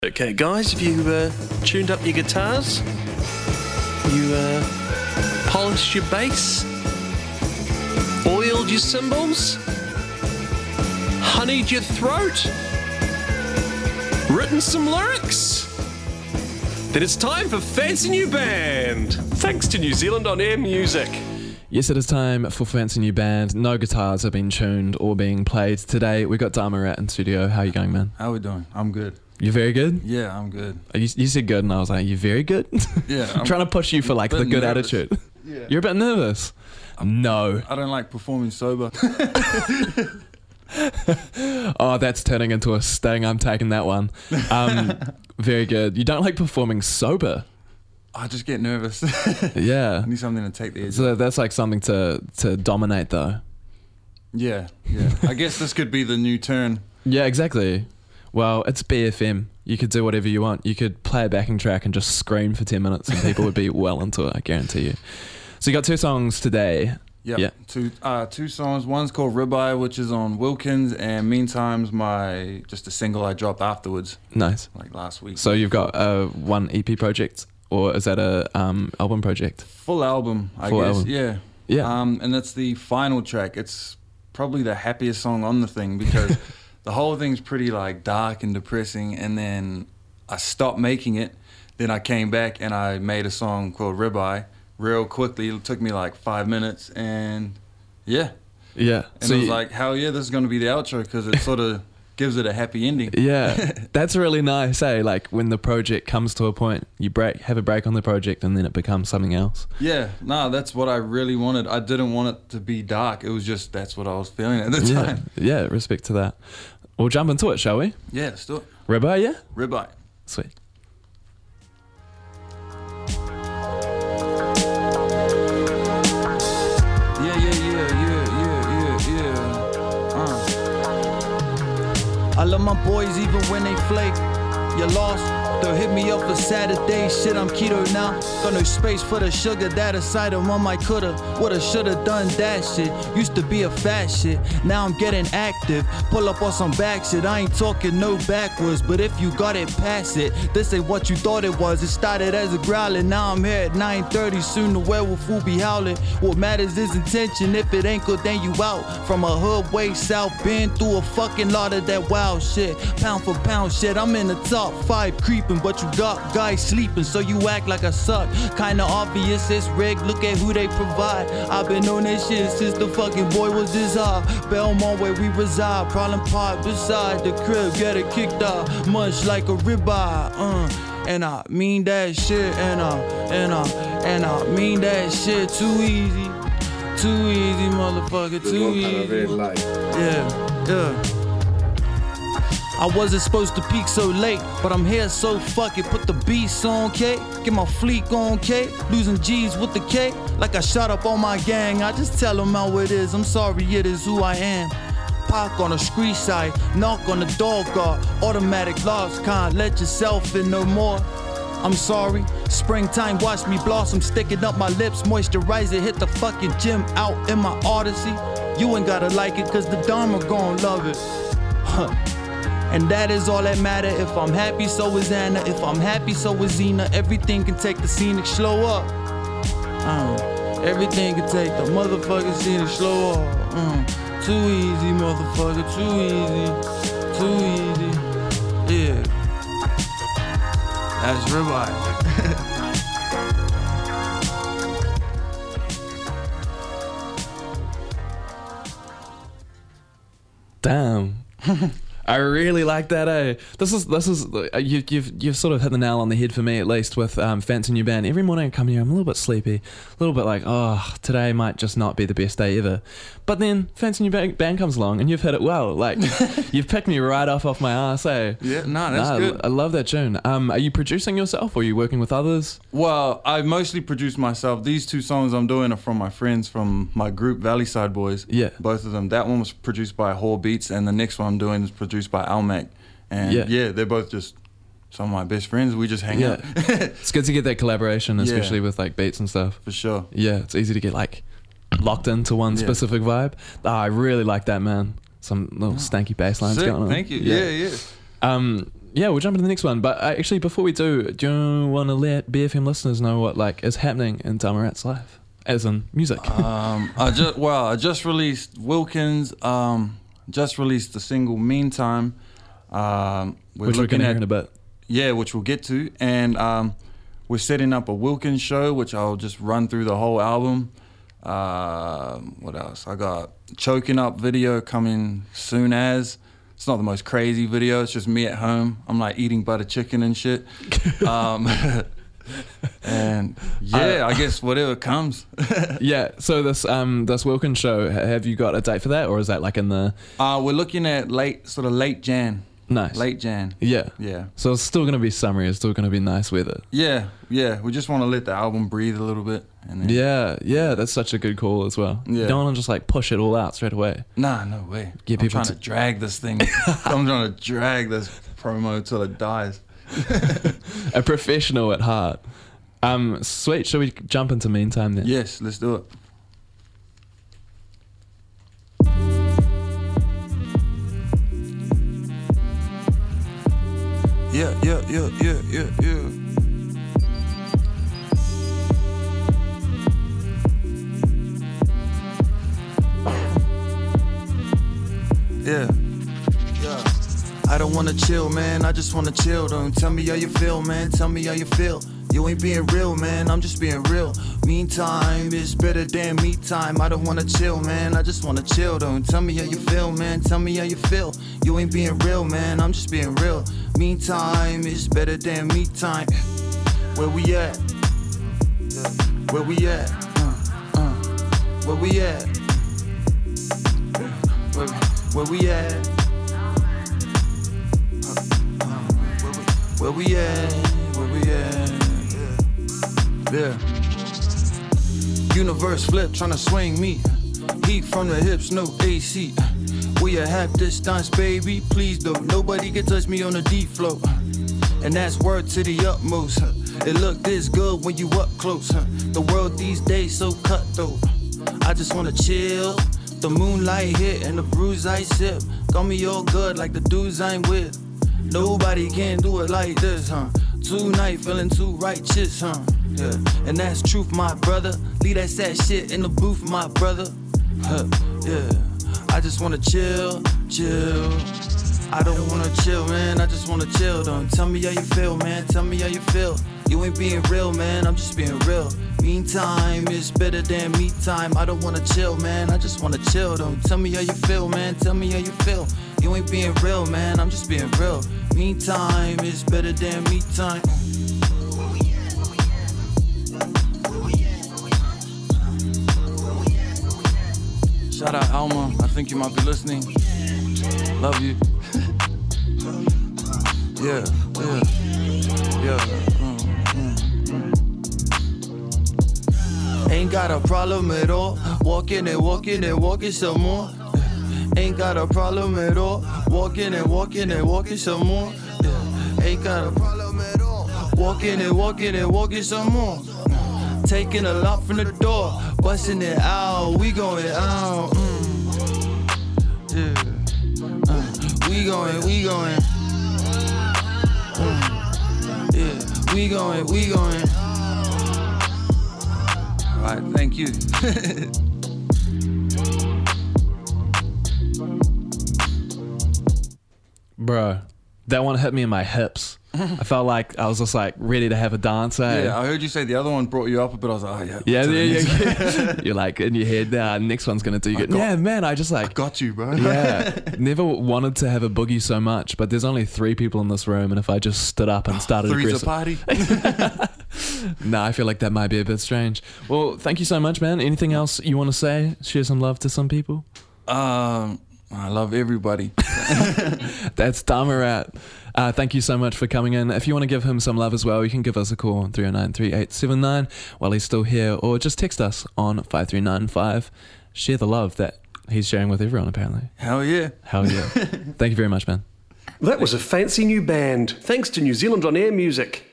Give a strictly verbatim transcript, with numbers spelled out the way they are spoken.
Okay, guys, have you uh, tuned up your guitars? You uh, polished your bass? Oiled your cymbals? Honeyed your throat? Written some lyrics? Then it's time for Fancy New Band, thanks to New Zealand On Air Music. Yes, it is time for Fancy New Band. No guitars have been tuned or being played today. We got Dharma Rat in studio. How are you going, man? How we doing? I'm good. You're very good? Yeah, I'm good. You, you said good, and I was like, you're very good? Yeah. I'm, I'm trying to push you for like the good nervous. attitude. Yeah. You're a bit nervous? I'm, no. I don't like performing sober. Oh, that's turning into a sting. I'm taking that one. Um, very good. You don't like performing sober? I just get nervous. Yeah. I need something to take the edge. So that's like something to, to dominate, though. Yeah, yeah. I guess this could be the new turn. Yeah, exactly. Well, it's B F M. You could do whatever you want. You could play a backing track and just scream for ten minutes and people would be well into it, I guarantee you. So you got two songs today. Yep. Yeah. Two uh, two songs. One's called Ribeye, which is on Wilkins, and Meantime's my just a single I dropped afterwards, Nice. like last week. So you've got uh, one E P project, or is that a um, album project? Full album, I Full guess. album. Yeah. Yeah. Um, and that's the final track. It's probably the happiest song on the thing because the whole thing's pretty like dark and depressing. And then I stopped making it. Then I came back and I made a song called Ribeye real quickly. It took me like five minutes, and yeah. Yeah. And so it was you, like, hell yeah, this is going to be the outro because it sort of gives it a happy ending. yeah, that's really nice, eh? Like when the project comes to a point, you break, have a break on the project, and then it becomes something else. Yeah, no, that's what I really wanted. I didn't want it to be dark. It was just that's what I was feeling at the Yeah, time. yeah. Respect to that. We'll jump into it, shall we? Yeah, let's do it. Ribeye, yeah. Ribeye. Sweet. Yeah, yeah, yeah, yeah, yeah, yeah, yeah. Uh. I love my boys even when they flake. You lost, they'll hit me up for Saturday. Shit, I'm keto now. Got no space for the sugar that aside of one I coulda, woulda, shoulda done that shit. Used to be a fat shit, now I'm getting active. Pull up on some back shit, I ain't talking no backwards. But if you got it, pass it. This ain't what you thought it was. It started as a growling, now I'm here at nine thirty. Soon the werewolf will be howling. What matters is intention. If it ain't good, then you out. From a hood way south, been through a fucking lot of that wild shit. Pound for pound shit, I'm in the top five creeping, but you got guys sleeping, so you act like I suck. Kinda obvious, it's rigged, look at who they provide. I've been on this shit since the fucking boy was this high. Belmont where we reside, problem park beside the crib, get it kicked out, much like a ribeye. Uh, and I mean that shit, and I, and I, and I mean that shit too easy. Too easy, motherfucker, too easy. Yeah, yeah. I wasn't supposed to peak so late, but I'm here, so fuck it. Put the beats on, K. Get my fleek on, K. Losing G's with the K. Like I shot up on my gang. I just tell them how it is. I'm sorry, it is who I am. Park on a street side, knock on the door guard. Automatic locks, can't let yourself in no more. I'm sorry, springtime watch me blossom. Sticking up my lips, moisturizer. Hit the fucking gym out in my Odyssey. You ain't gotta like it, cause the Dharma gon' love it. Huh. And that is all that matter. If I'm happy, so is Anna. If I'm happy, so is Zena. Everything can take the scenic slow up. Uh, everything can take the motherfucking scenic slow up. Uh, too easy, motherfucker. Too easy. Too easy. Yeah. That's Ribeye. Damn. I really like that, eh? This is this is uh, you, you've you've sort of hit the nail on the head for me, at least with um, Fancy New Band. Every morning I come here, I'm a little bit sleepy, a little bit like, oh, today might just not be the best day ever. But then Fancy New Band, band comes along, and you've hit it well. Like you've picked me right off off my ass, eh? Yeah, no, that's nah, good. I, I love that tune. Um, are you producing yourself, or are you working with others? Well, I mostly produce myself. These two songs I'm doing are from my friends from my group, Valley Side Boys. Yeah. Both of them. That one was produced by Whore Beats, and the next one I'm doing is produced by Almac. And Yeah. yeah, they're both just some of my best friends. We just hang Yeah. out. It's good to get that collaboration, Yeah. especially with like beats and stuff. For sure. Yeah, it's easy to get like locked into one Yeah. specific vibe. Ah, I really like that, man. Some little stanky bass lines Sick, going on. thank you. Yeah, yeah. Um, yeah, we'll jump into the next one. But uh, actually, before we do, do you want to let B F M listeners know what like is happening in Tamarat's life, as in music? um, I just well, I just released Wilkins. Um, just released the single "Meantime," um, we're which we're looking going to hear at in a bit. yeah, which we'll get to, and um, we're setting up a Wilkins show, which I'll just run through the whole album. Uh, what else? I got Choking Up video coming soon as. It's not the most crazy video. It's just me at home. I'm like eating butter chicken and shit. Um, and yeah, I guess whatever comes. Yeah. So this um this Wilkins show, ha- have you got a date for that, or is that like in the? Uh, we're looking at late, sort of late Jan. Nice. Late Jan. Yeah. Yeah. So it's still gonna be summery. It's still gonna be nice weather. Yeah, yeah. We just want to let the album breathe a little bit. And then, Yeah. Yeah. That's such a good call as well. Yeah. You don't want to just like push it all out straight away. Nah, no way. Get I'm people trying to- to drag this thing. I'm trying to drag this promo till it dies. A professional at heart. Um, sweet. Shall we jump into Meantime then? Yes, let's do it. Yeah, yeah, yeah, yeah, yeah, yeah. Yeah. Yeah. I don't wanna chill, man. I just wanna chill. Don't tell me how you feel, man. Tell me how you feel. You ain't being real, man. I'm just being real. Meantime is better than me time. I don't wanna chill, man. I just wanna chill. Don't tell me how you feel, man. Tell me how you feel. You ain't being real, man. I'm just being real. Meantime is better than me time. Where we at? Where we at? Uh, uh. Where we at? Where, where we at? Where we at? Where we at? Yeah. Universe flip tryna swing me. Heat from the hips, no A C. We a half distance, baby. Please don't. Nobody can touch me on the D flow. And that's word to the utmost. It look this good when you up close. The world these days so cutthroat. I just wanna chill. The moonlight hit and the bruise I sip. Got me all good like the dudes I'm with. Nobody can do it like this, huh? Tonight feeling too righteous, huh? Yeah, and that's truth, my brother. Leave that sad shit in the booth, my brother. Huh, yeah, I just wanna chill, chill. I don't wanna chill, man. I just wanna chill. Don't tell me how you feel, man. Tell me how you feel. You ain't being real, man. I'm just being real. Meantime is better than me time. I don't wanna chill, man. I just wanna chill. Don't tell me how you feel, man. Tell me how you feel. You ain't being real, man. I'm just being real. Meantime is better than me time. Shout out Alma. I think you might be listening. Love you. Yeah, yeah, yeah. Mm, mm, mm. Ain't got a problem at all. Walking and walking and walking some more. Ain't got a problem at all. Walking and walking and walking some more. Yeah. Ain't got a problem at all. Walking and walking and walking some more. Taking a lot from the door, busting it out. We going out. Mm. Yeah. Uh, we going, we going. Mm. Yeah. We going, we going. All right, thank you. Bro, that one hit me in my hips. I felt like I was just like ready to have a dance. Eh? Yeah, I heard you say the other one brought you up a bit. I was like, oh yeah. Yeah, to the yeah, next yeah, one. yeah. You're like in your head, nah, next one's gonna do good. got- Yeah, man, I just I like, got you, bro. yeah, never wanted to have a boogie so much, but there's only three people in this room, and if I just stood up and started Three's a aggressive, party. nah, I feel like that might be a bit strange. Well, thank you so much, man. Anything else you want to say? Share some love to some people. um, I love everybody. That's Tamarat. Uh, thank you so much for coming in. If you want to give him some love as well, you can give us a call on three oh nine, three eight seven nine while he's still here, or just text us on five three nine five. Share the love that he's sharing with everyone, apparently. Hell yeah. Hell yeah. Thank you very much, man. That was a fancy new band. Thanks to New Zealand On Air Music.